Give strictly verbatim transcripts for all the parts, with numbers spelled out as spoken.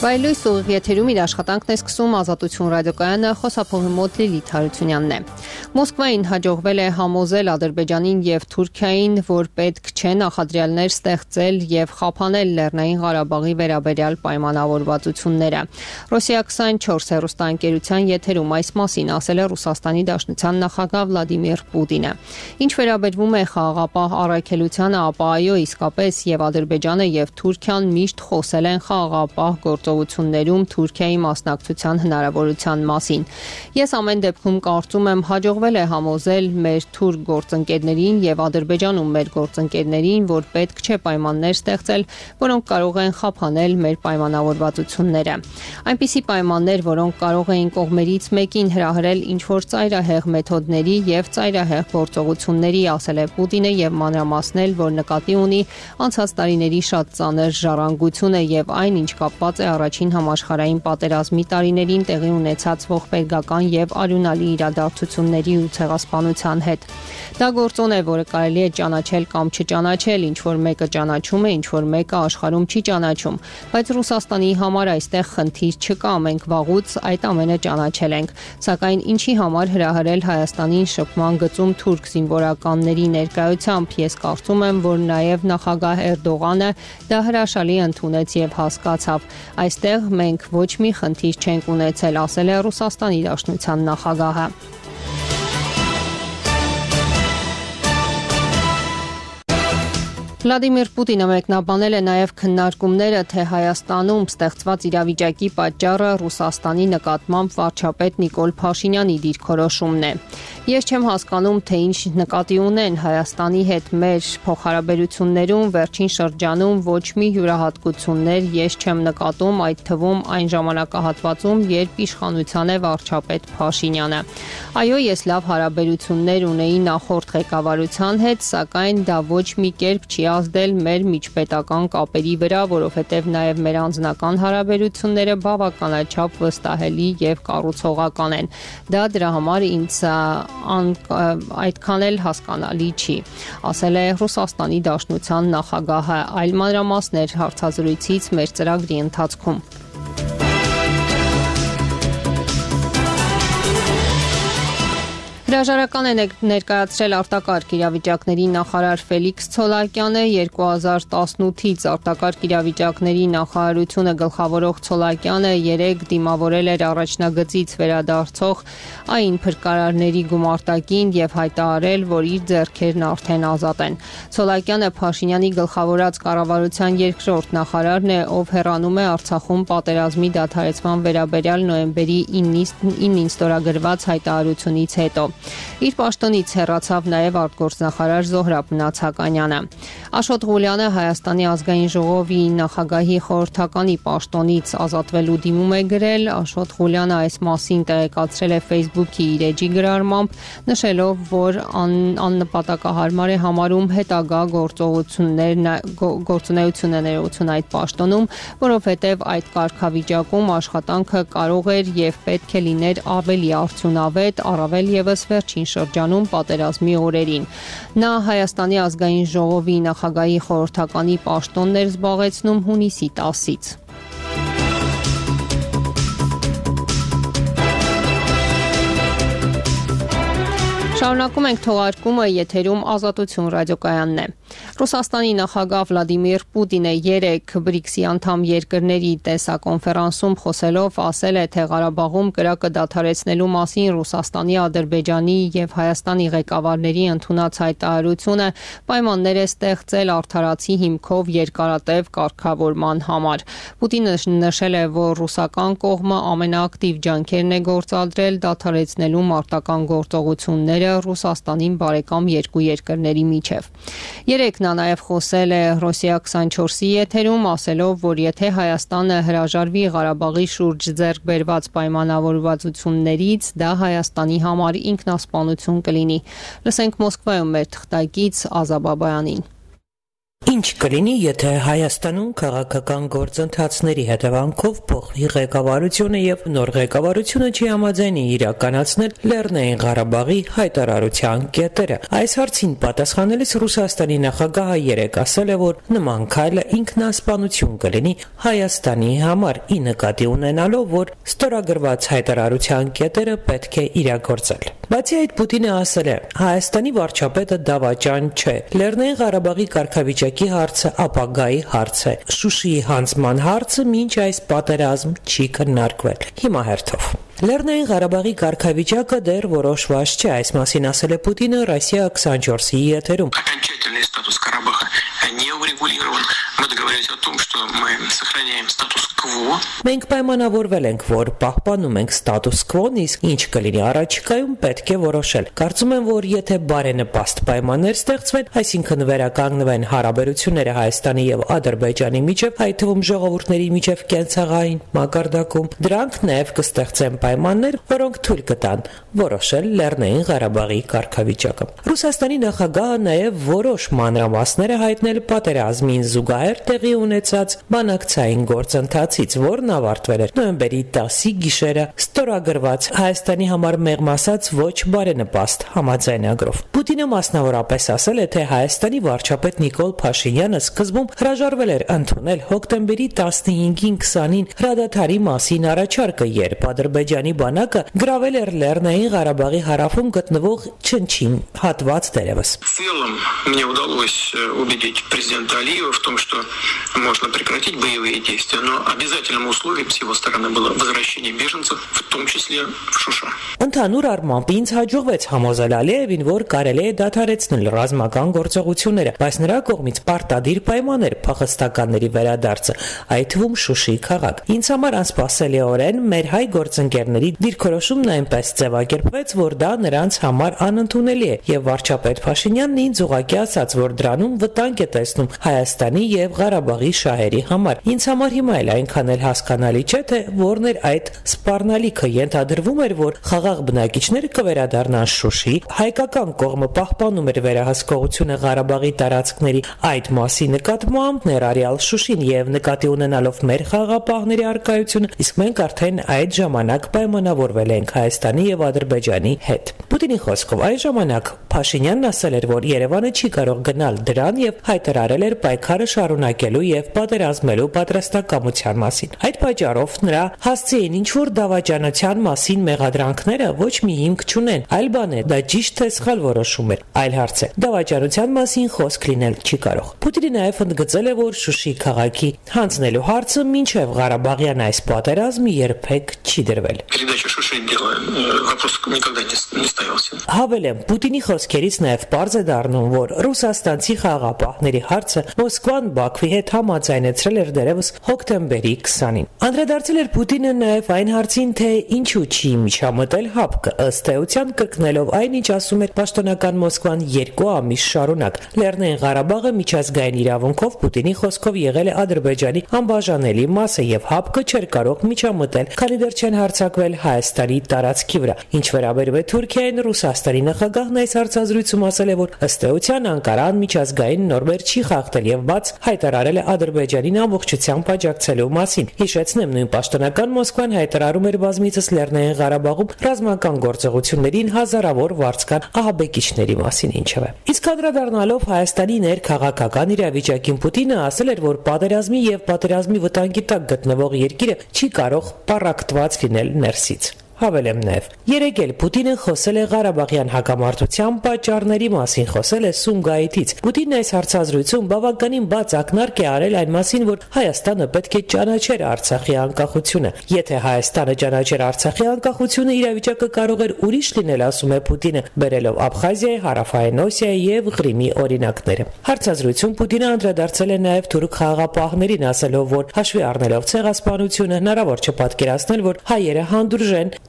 Վայելույս ուղիղ եթերում իր աշխատանքն է սկսում Ազատություն ռադիոկայանը, խոսափողի մոտ Լիլիթ Հարությունյանն է։ Մոսկվային հաջողվել է համոզել Ադրբեջանին եւ Թուրքիային, որ պետք չէ նախադրյալներ ստեղծել եւ խափանել Լեռնային Ղարաբաղի վերաբերյալ պայմանավորվածությունները։ Ռոսիա քսանչորս հեռուստաընկերության եթերում այս մասին ասել է Ռուսաստանի Դաշնության նախագահ Վլադիմիր Պուտինը։ Ինչ վերաբերվում է խաղաղապահ առաքելությանը, ապա այո, իսկապես եւ Ադրբեջանը եւ Թուրքիան միշտ խոսել են խաղաղապահ գործողություններում Թուրքիայի մասնակցության հնարավորության մասին։ Ես ամեն դեպքում կարծում եմ հաջողվել է համոզել մեր թուրք գործընկերներին եւ Ադրբեջանում մեր գործընկերներին, որ պետք չէ պայմաններ ստեղծել, որոնք կարող են խափանել մեր պայմանավորվածությունները։ Այնպիսի պայմաններ, որոնք կարող էին կողմերից մեկին հրահրել ինչ-որ ծայրահեղ մեթոդների եւ ծայրահեղ գործողությունների, ասել է Պուտինը եւ մանրամասնել, որ նկատի ունի անցած տարիների շատ ծանր ժառանգությունը եւ այն, ինչ կապված է առաջին համաշխարհային պատերազմի տարիներին տեղի ունեցած ողբերգական եւ արյունալի իրադարձությունների ու ցեղասպանության հետ։ Դա գործոն է, որը կարելի է ճանաչել կամ չճանաչել, ինչ որ մեկը ճանաչում է, ինչ որ մեկը աշխարհում չի ճանաչում, բայց Ռուսաստանի համար այստեղ խնդիր չկա, մենք վաղուց այդ ամենը ճանաչել ենք, սակայն ինչի համար հրահրել Հայաստանին շփման գծում թուրք զինվորականների ներկայությամբ, ես կարծում եմ, որ նաեւ նախագահ Էրդողանը դա հրաշալի ընդունեց եւ հասկացավ։ Այստեղ մենք ոչ մի խնդիր չենք ունեցել, ասել է Ռուսաստանի Դաշնության նախագահը։ Վլադիմիր Պուտինը մեկնաբանել է նաև քննարկումները, թե Հայաստանում ստեղծված իրավիճակի պատճառը Ռուսաստանի նկատմամբ վարչապետ Նիկոլ Փաշինյանի դիրքորոշումն է։ Ես չեմ հասկանում, թե ինչ նկատի ունեն Հայաստանի հետ մեր փոխհարաբերություններում վերջին շրջանում ոչ մի յուրահատկություններ ես չեմ նկատում, այդ թվում այն ժամանակահատվածում, երբ իշխանության է վարչապետ Փաշինյանը։ Այո, ես լավ հարաբերություններ ունեի նախորդ ղեկավարության հետ, սակայն դա ոչ մի կերպ չի ազդել մեր միջպետական կապերի վրա, որովհետև նաև մեր անձնական հարաբերությունները բավականաչափ վստահելի եւ կառուցողական են։ Դա դրա համար ինձ այդքան էլ հասկանալի չի, ասել է Ռուսաստանի Դաշնության նախագահը, այլ մանրամասներ հարցազրույցից մեր ծրագրի ընթացքում։ Հրաժարական է ներկայացրել արտակարգ իրավիճակների նախարար Ֆելիքս Ցոլակյանը, երկու հազար տասնութից արտակարգ իրավիճակների նախարարությունը գլխավորող Ցոլակյանը երեկ դիմավորել էր առաջնագծից վերադարձող այն փրկարարների գումարտակին եւ հայտարարել, որ իր ձեռքերն արդեն ազատ են։ Ցոլակյանը Փաշինյանի գլխավորած կառավարության երկրորդ նախարարն է, ով հեռանում է Արցախում պատերազմի դադարեցման վերաբերյալ նոյեմբերի ինին ստորագրված հայտարարությունից հետո։ Իր պաշտոնից հեռացավ նաև արտգործնախարար Զոհրաբ Նացականյանը։ Աշոտ Ղուլյանը Հայաստանի ազգային ժողովի նախագահի խորհրդականի պաշտոնից ազատվելու դիմում է գրել։ Աշոտ Ղուլյանը այս մասին տեղեկացրել է Facebook-ի իր էջի գրառմամբ, նշելով, որ աննպատակահարմար է համարում հետագա գործունեությունը ներողություն այդ պաշտոնում, որովհետև այդ կարգավիճակում աշխատանքը կարող էր եւ պետք է լիներ ավելի արդյունավետ, առավել եւս վերջին շրջանում պատերազմի օրերին։ Նա Հայաստանի ազգային ժողովի նախագահի խորհրդականի պաշտոնն էր զբաղեցնում հունիսի տասից։ Շարունակում ենք թողարկումը, եթերում Ազատություն ռադիոկայանն է։ Ռուսաստանի նախագահ Վլադիմիր Պուտինը երեկ բրիքսի անդամ երկրների տեսակոնֆերանսում խոսելով ասել է, թե Ղարաբաղում կրակը դադարեցնելու մասին Ռուսաստանի, Ադրբեջանի եւ Հայաստանի ղեկավարների ընդունած հայտարարությունը պայմաններ է ստեղծել արդարացի հիմքով երկարատև կարգավորման համար։ Պուտինը նշել է, որ ռուսական կողմը ամենաակտիվ ջանքերն է գործադրել դադարեցնելու մարտական գործողությունները Ռուսաստանին բարեկամ երկու երկրների միջև։ Երեկ նա նաև խոսել է Ռոսիա քսանչորսի եթերում, ասելով, որ եթե Հայաստանը հրաժարվի Ղարաբաղի շուրջ ձեռք բերված պայմանավորվածություններից, դա Հայաստանի համար ինքնասպանություն կլինի։ Լսենք Մոսկվայում մեր թղթակից Ազա Բաբայանին։ Ինչ Ինչ կլինի, եթե Հայաստանում քաղաքական գործընթացների հետևանքով փոխվի ղեկավարությունը եւ նոր ղեկավարությունը չի համաձայնի իրականացնել Լեռնային Ղարաբաղի հայտարարության կետերը։ Այս հարցին պատասխանելիս Ռուսաստանի նախագահը երեկ ասել է, որ նման քայլը ինքնասպանություն կլինի Հայաստանի համար, ի նկատի ունենալով, որ ստորագրված հայտարարության կետերը պետք է իրագործել։ Բացի այդ, Պուտինը ասել է. Հայաստանի վարչապետը դավաճան չէ։ Լեռնային Ղարաբաղի կարգավիճակի հարցը ապագայի հարց է։ Շուշիի հանձնման հարցը մինչ այս պատերազմ չի քննարկվել։ Հիմա հերթով։ Լեռնային Ղարաբաղի կարգավիճակը դեռ որոշված չէ, այս մասին ասել է Պուտինը Ռոսիա քսանչորսի եթերում։ Окончательный статус Карабаха не урегулирован. Мы договорились о том, что мы сохраняем статус-кво. Մենք պայմանավորվել ենք, որ պահպանում ենք ստատուս քվոն, իսկ ինչ կլինի առաջիկայում պետք է որոշել։ Կարծում եմ, որ եթե բարենպաստ պայմաններ ստեղծվեն, այսինքն վերականգնվեն հարաբերությունները Հայաստանի եւ Ադրբեջանի միջև, այդ թվում ժողովուրդների միջև կենցաղային մակարդակում, դրանք նաեւ կստեղծեն պայմաններ, որոնք թույլ կտան որոշել Լեռնային Ղարաբաղի կարգավիճակը։ Ռուսաստանի նախագահը նաեւ որոշ մանրամասներ է հայտնել պատերազմին զուգահեռ տեղի ունեցած բանակցային գործընթացից, որն ավարտվել էր նոյեմբերի տասի գիշերը ստորագրված Հայաստանի համար մեղմ ասած ոչ բարենպաստ համաձայնագրով։ Պուտինը մասնավորապես ասել է, թե Հայաստանի վարչապետ Նիկոլ Փաշինյանը սկզբում հրաժարվել էր ընդունել հոկտեմբերի տասնհինգին քսանին հրադադարի մասին առաջարկը, երբ Ադրբեջանի բանակը գրավել էր Լեռնային Ղարաբաղի հարավում գտնվող Չնչին հատված դերևս։ В целом мне удалось убедить президента Алиева в том, что можно прекратить боевые действия, но обязательным условием с его стороны было возвращение беженцев, в том числе в Шуша. Ընդհանուր առմամբ ինձ հաջողվեց համոզել Ալիևին, որ կարելի է դադարեցնել ռազմական գործողությունները, բայց նրա կողմից պարտադիր պայման էր փախստականների վերադարձը, այդ թվում Շուշի քաղաք։ Ինձ համար անսպասելիորեն մեր հայ գործընկերների դիրքորոշումն այնպես ձևակերպվեց, որ դա նրանց համար անընդունելի է, եւ վարչապետ Փաշինյանն ինձ ուղղակի ասաց, որ դրանում վտանգ է տեսնում Հայաստանի եւ Ղարաբաղի շահերի համար։ Ինձ համար հիմա էլ այնքան էլ հասկանալի չէ, թե որն էր այդ սպառնալիքը։ Ենթադրվում էր, որ խաղաղ բնակիչները կվերադառնան Շուշի, հայկական կողմը պահպանում էր վերահսկողությունը Ղարաբաղի տարածքների այդ մասի նկատմամբ, ներառյալ Շուշին, եւ նկատի ունենալով մեր խաղաղապահների առկայությունը, իսկ մենք արդեն այդ ժամանակ պայմանավորվել ենք Հայաստանի եւ Ադրբեջանի հետ։ Պուտինի խոսքով այն ժամանակ Փաշինյանն ասել էր, որ Երևանը չի կարող գնալ դրան եւ հայտարարել էր պայքարը շարունակելու եւ պատերազմելու պատրաստակամության մասին։ Այդ պատճառով նրա հասցի էին ինչ-որ դավաճանության մասին մեղադրանքները ոչ մի հիմք չունեն, այլ բան է, դա ճիշտ թե սխալ որոշում էր, այլ հարց է։ Դավաճանության մասին խոսք լինել չի կարող։ Պուտինը նաեւ ընդգծել է, որ Շուշի քաղաքի հանձնելու հարցը մինչեւ Ղարաբաղյան այս պատերազմը երբեք չի դրվել։ Передача Шуши дело вопрос никогда не ставился. Հավելեմ, Պուտինի խոսքերից նաեւ պարզ է դառնում, որ ռուսաստանցի խաղաղապահների հարցը Մոսկվան Բաքվի հետ համաձայնեցրել էր դերևս հոկտեմբերի քսանին։ Անդրադարձել էր Պուտինը նաեւ այն հարցին, թե ինչու չի միջամտել ՀԱՊԿ-ը, ըստ էության կրկնելով այն, ինչ ասում էր պաշտոնական Մոսկվան երկու ամիս շարունակ։ Լեռնային Ղարաբաղը միջազգային իրավունքով Պուտինի խոսքով եղել է Ադրբեջանի անբաժանելի մասը եւ ՀԱՊԿ-ը չէր կարող միջամտել, քանի դեռ չեն հարձակվել Հայաստանի տարածքի վրա։ Ինչ վերաբերում է Թուրքիային, Ռուսաստանի նախագահն այս հարցազրույցում ասել է, որ ըստ էության Անկարան միջազգային նորմեր չի խախտել եւ բաց հայտարարել է Ադրբեջանին ամբողջությամբ աջակցելու մասին։ Հիշեցնեմ, նույն պաշտոնական Մոսկվան հայտարարում էր բազմիցս Լեռնային Ղարաբաղում ռազմական գործողություններին հազարավոր վարձկան ահաբեկիչների մասին, ինչևէ։ Իսկ անդրադառնալով Հայաստանի ներքաղաքական իրավիճակին, Պուտինը ասել էր, որ պատերազմի եւ պատերազմի վտանգի տակ գտնվող երկիրը չի կարող պառակտված լինել ներսից։ Հավելեմ նաև, երեկ էլ Պուտինը խոսել է Ղարաբաղյան հակամարտության պատճառների մասին, խոսել է Սումգայիթից։ Պուտինն այս հարցազրույցում բավականին բաց ակնարկ է արել այն մասին, որ Հայաստանը պետք է ճանաչեր Արցախի անկախությունը։ Եթե Հայաստանը ճանաչեր Արցախի անկախությունը, իրավիճակը կարող էր ուրիշ լինել, ասում է Պուտինը, բերելով Աբխազիայի, Հարավային Օսիայի եւ Ղրիմի օրինակները։ Հարցազրույցում Պուտինը անդրադարձել է նաև թուրք խաղաղապահներին, ասելով, որ հաշվի առնելով ցեղասպանությունը հնարավոր չէ պատկերացնել, որ հայերը հանդուրժեն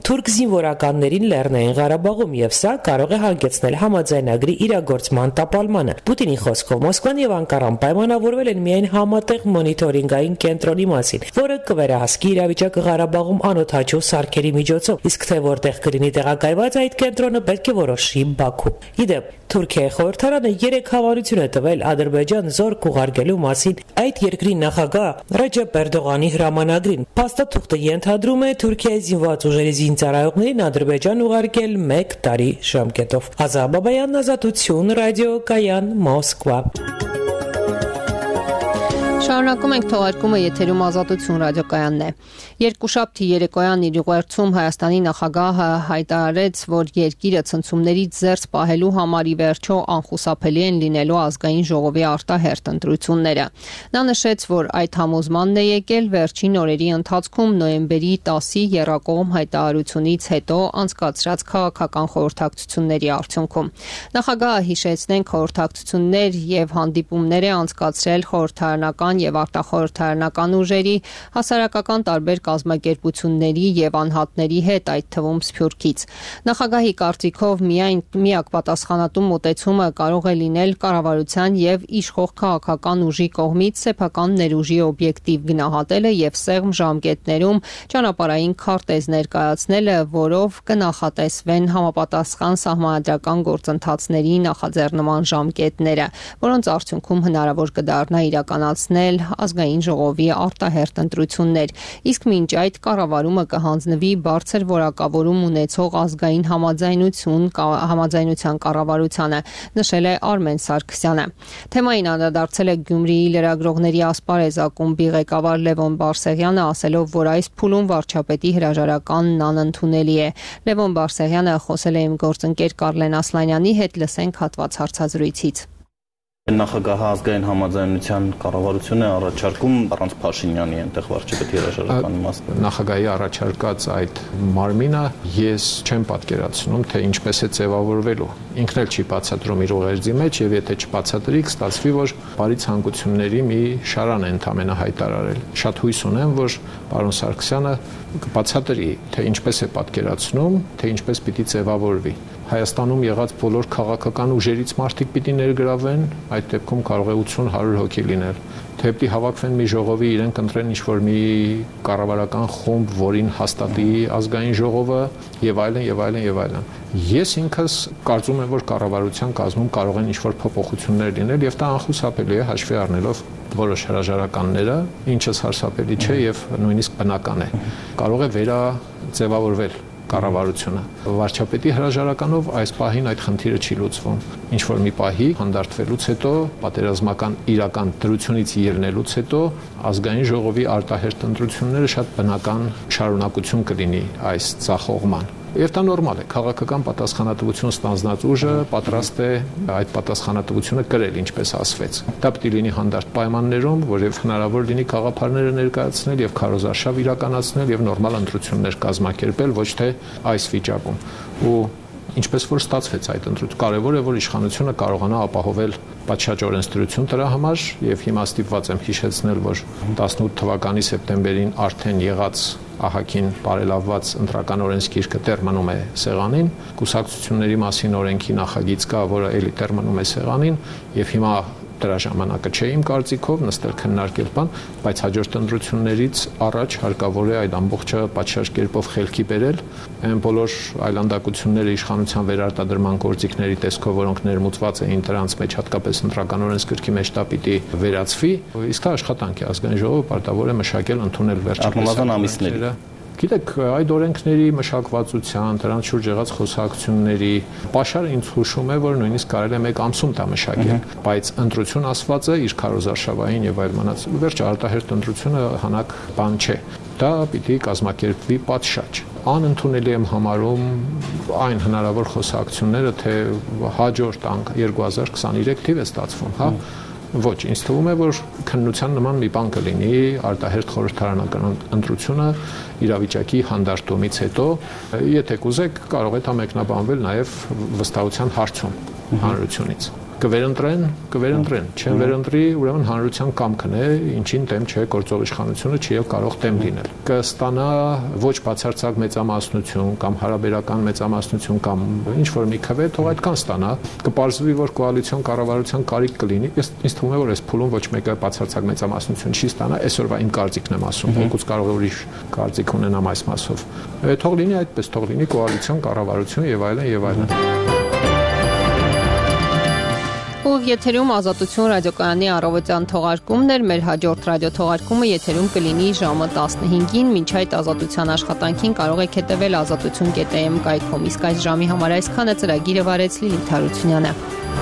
թուրք զինվորականներին Լեռնային Ղարաբաղում եւ սա կարող է հանգեցնել համաձայնագրի իրագործման տապալմանը։ Պուտինի խոսքով Մոսկվան եւ Անկարան պայմանավորվել են միայն համատեղ մոնիտորինգային կենտրոնի մասին, որը կվերահսկի իրավիճակը Ղարաբաղում անօդաչու սարքերի միջոցով, իսկ թե որտեղ կլինի տեղակայված այդ կենտրոնը պետք է որոշի Բաքու։ Իդեպ Թուրքիայի խորհրդարանը երեք հավանություն է տվել Ադրբեջան զորք ուղարկելու մասին այդ երկրի նախագահ Ռեջեփ Էրդողանի հրամանագրին։ Փաստաթուղթը ենթադրում է Թուրքիայի զինված ուժերի զինծառայողներին Ադրբեջան ուղարկել մեկ տարի ժամկետով։ Ազա Բաբայան, Ազատություն, ռադիոկայան, Մոսկվա։ Շարունակում ենք թողարկումը, եթերում Ազատություն ռադիոկայանն է։ Երկուշաբթի երեկոյան իր ուղերձում Հայաստանի նախագահը հայտարարեց, որ երկիրը ցնցումներից զերծ պահելու համար ի վերջո անխուսափելի են լինելու ազգային ժողովի արտահերթ ընտրությունները։ Նա նշեց, որ այդ համոզմանն է եկել վերջին օրերի ընթացքում նոյեմբերի տասի եռակողմ հայտարարությունից հետո անցկացրած քաղաքական խորհրդակցությունների արդյունքում։ Նախագահը հիշեցնենք խորհրդակցություններ եւ հանդիպումներ է անցկացրել խորհրդարանական եւ արտախորհրդարանական ուժերի, հասարակական տարբեր կազմակերպությունների եւ անհատների հետ, այդ թվում Սփյուռքից։ Նախագահի կարծիքով միայն միակ պատասխանատու մոտեցումը կարող է լինել կառավարության եւ իշխող քաղաքական ուժի կողմից սեփական ներուժի օբյեկտիվ գնահատելը եւ սեղմ ժամկետներում ճանապարհային քարտեզ ներկայացնելը, որով կնախատեսվեն համապատասխան սահմանադրական գործընթացների նախաձեռնման ժամկետները, որոնց արդյունքում հնարավոր կդառնա իրականացնել ազգային ժողովի արտահերթ ընտրություններ, իսկ մինչ այդ կառավարումը կհանձնվի բարձր որակավորում ունեցող ազգային համաձայնություն համաձայնության կառավարությանը, նշել է Արմեն Սարգսյանը։ Թեմային անդրադարձել է Գյումրիի լրագրողների ասպարեզ ակումբի ղեկավար Լևոն Բարսեղյանը, ասելով, որ այս փուլում վարչապետի հրաժարականն անընդունելի է։ Լևոն Բարսեղյանը խոսել է իմ գործընկեր Կարլեն Ասլանյանի հետ, լսենք հատված հարցազրույցից։ Նախագահը ազգային համաձայնության կառավարություն է առաջարկում առանց Փաշինյանի այնտեղ վարչապետի հրաժարականի մասը։ Նախագահի առաջարկած այդ մարմինը ես չեմ պատկերացնում, թե ինչպես է ձևավորվելու։ Ինքն էլ չի բացատրում իր ուղերձի մեջ, եւ եթե չբացատրի, կստացվի, որ բարի ցանկությունների մի շարան է ընդամենը հայտարարել։ Շատ հույս ունեմ, որ պարոն Սարգսյանը կբացատրի, թե ինչպես է պատկերացնում, թե ինչպես պիտի ձևավորվի։ Հայաստանում եղած բոլոր քաղաքական ուժերից մարդիկ պիտի ներգրավեն, այդ դեպքում կարող է ութսուն հարյուր հոգի լինել։ Թե պիտի հավաքվեն մի ժողովի, իրենք ընտրեն ինչ-որ մի կառավարական խումբ, որին հաստատի ազգային ժողովը եւ այլն եւ այլն եւ այլն։ Ես ինքս կարծում եմ, որ կառավարության կազմում կարող են ինչ-որ փոփոխություններ լինել եւ դա անխուսափելի է հաշվի առնելով որոշ հրաժարականները, ինչս հարցապելի չէ եւ նույնիսկ բնական է։ Կարող է վերաձևավորվել կառավարությունը։ Վարչապետի հրաժարականով այս պահին այդ խնդիրը չի լուծվում։ Ինչ որ մի պահի հանդարտվելուց հետո, պատերազմական իրական դրությունից ելնելուց հետո ազգային ժողովի արտահերթ ընտրությունները շատ բնական շարունակություն կլինի այս ցախողման։ Եվ դա նորմալ է, քաղաքական պատասխանատվություն ստանձնած ուժը պատրաստ է այդ պատասխանատվությունը կրել, ինչպես ասվեց։ Դա պետք է լինի հանդարտ պայմաններում, որև հնարավոր լինի գաղափարները ներկայացնել եւ քարոզարշավ իրականացնել եւ նորմալ ընտրություններ կազմակերպել, ոչ թե այս վիճակում։ Ու ինչպես որ ստացվեց այդ ընտրությունը, կարևոր է, որ իշխանությունը կարողանա ապահովել պատշաճ օրենսդրություն դրա համար եւ հիմա ստիպված եմ հիշեցնել, որ տասնութ թվականի սեպտեմբերին արդեն եղած ահագին բարելավված ընտրական օրենսգիրքը դեռ մնում է սեղանին, կուսակցությունների մասին օրենքի նախագիծ կա, որը էլի դեռ մնում է սեղանին եւ հիմա դրա ժամանակը չէ իմ կարծիքով նստել քննարկել բան, բայց հաջորդ ընտրություններից առաջ հարկավոր է այդ ամբողջը պատշաճ կերպով խելքի բերել, այն բոլոր այլանդակությունները իշխանության վերարտադրման գործիքների տեսքով, որոնք ներմուծված էին դրանց մեջ, հատկապես ընտրական օրենսգրքի մեջ դա պիտի վերացվի, իսկ դա աշխատանք է, ազգային ժողովը պարտավոր է մշակել, ընդունել վերջապես Գիտեք, այդ օրենքների մշակվածության, դրանց շուրջ եղած խոսակցությունների պաշարը ինձ հուշում է, որ նույնիսկ կարելի է մեկ ամսում դա մշակել, բայց ընտրություն ասվածը իր քարոզարշավային եւ այլ մնաց վերջ արտահերթ ընտրությունը հանակ բան չէ։ Դա պիտի կազմակերպվի պատշաճ։ Անընդունելի եմ համարում այն հնարավոր խոսակցությունները, թե հաջորդ երկու հազար քսաներեք թիվ է ստացվում, հա։ Ոչ, ինձ թվում է, որ քննության նման մի բան կլինի արտահերթ խորհրդարանական ընտրությունը իրավիճակի հանդարտումից հետո, եթե կուզեք, կարող է դա մեկնաբանվել նաև վստահության հարցում հանրությունից։ կվերընտրեն, կվերընտրեն, չեն վերընտրի, ուրեմն հանրության կամքն է, ինչին դեմ չէ գործող իշխանությունը չի եւ կարող դեմ լինել։ Կստանա ոչ բացարձակ մեծամասնություն կամ հարաբերական մեծամասնություն կամ ինչ որ մի քվե, թող այդքան ստանա, կպարզվի, որ կոալիցիոն կառավարության կարիք կլինի։ Ես ինձ թվում է, որ այս փուլում ոչ մեկը բացարձակ մեծամասնություն չի ստանա, այսօրվա իմ կարծիքն եմ ասում, եկուց կարող է ուրիշ կարծիք ունենամ այս մասով։ Թող լինի այդպես, թող լինի կոալիցիոն կառավարություն եւ այլն եւ այլն։ Ով եթերում Ազատություն ռադիոկայանի առավոտյան թողարկումն էր, մեր հաջորդ ռադիոթողարկումը եթերում կլինի ժամը տասնհինգին, մինչ այդ ազատության աշխատանքին կարող եք հետևել ազատություն կետ am կայքում, իսկ այս ժամի համար այսքանը ծրագիրը վարեց Լիլիթ Հարությունյանը։